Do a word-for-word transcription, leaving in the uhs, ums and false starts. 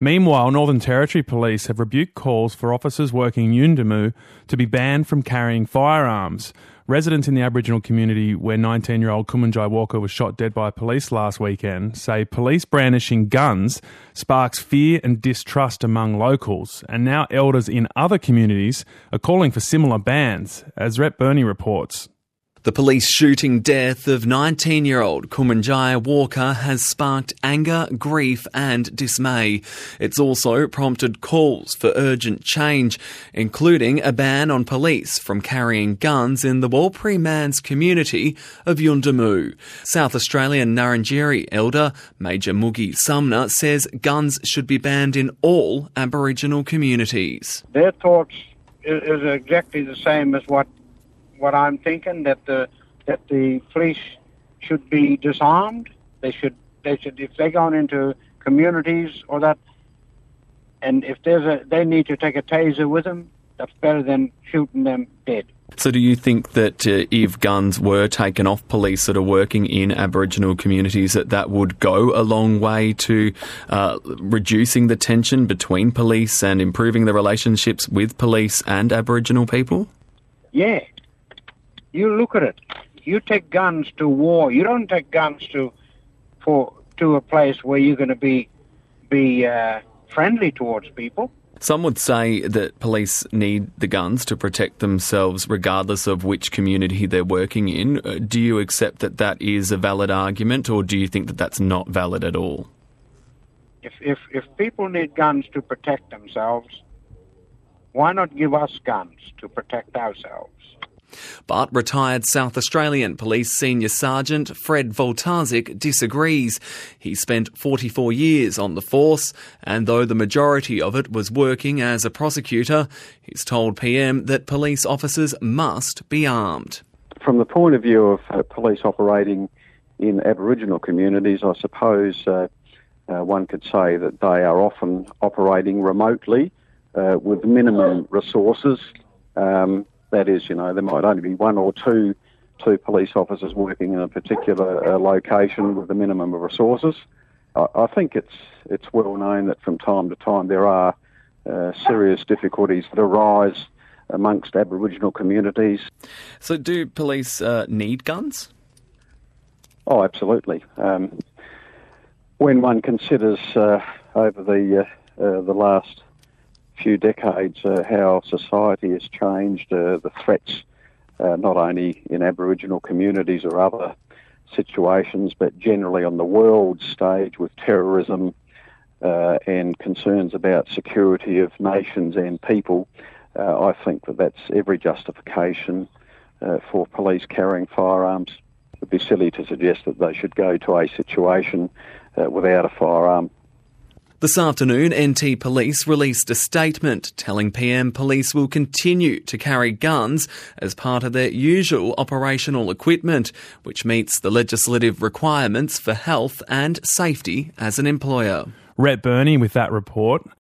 Meanwhile, Northern Territory Police have rebuked calls for officers working in Yuendumu to be banned from carrying firearms. Residents in the Aboriginal community where nineteen-year-old Kumanjai Walker was shot dead by police last weekend say police brandishing guns sparks fear and distrust among locals, and now elders in other communities are calling for similar bans, as Rhett Burney reports. The police shooting death of nineteen-year-old Kumanjai Walker has sparked anger, grief and dismay. It's also prompted calls for urgent change, including a ban on police from carrying guns in the Warlpiri Mans community of Yuendumu. South Australian Ngarrindjeri elder Major Moogie Sumner says guns should be banned in all Aboriginal communities. Their thoughts is exactly the same as what What I'm thinking, that the that the police should be disarmed. They should they should if they're going into communities or that, and if there's a they need to take a taser with them. That's better than shooting them dead. So, do you think that uh, if guns were taken off police that are working in Aboriginal communities, that that would go a long way to uh, reducing the tension between police and improving the relationships with police and Aboriginal people? Yeah. You look at it. You take guns to war. You don't take guns to for to a place where you're going to be be uh, friendly towards people. Some would say that police need the guns to protect themselves regardless of which community they're working in. Uh, do you accept that that is a valid argument, or do you think that that's not valid at all? If if if people need guns to protect themselves, why not give us guns to protect ourselves? But retired South Australian Police Senior Sergeant Fred Voltazik disagrees. He spent forty-four years on the force, and though the majority of it was working as a prosecutor, he's told P M that police officers must be armed. From the point of view of uh, police operating in Aboriginal communities, I suppose uh, uh, one could say that they are often operating remotely uh, with minimum resources. Um, That is, you know, there might only be one or two two police officers working in a particular uh, location with the minimum of resources. I, I think it's it's well known that from time to time there are uh, serious difficulties that arise amongst Aboriginal communities. So do police uh, need guns? Oh, absolutely. Um, when one considers uh, over the uh, uh, the last few decades uh, how society has changed, uh, the threats uh, not only in Aboriginal communities or other situations, but generally on the world stage with terrorism uh, and concerns about security of nations and people. Uh, I think that that's every justification uh, for police carrying firearms. It would be silly to suggest that they should go to a situation uh, without a firearm. This afternoon, N T Police released a statement telling P M police will continue to carry guns as part of their usual operational equipment, which meets the legislative requirements for health and safety as an employer. Rhett Burney with that report.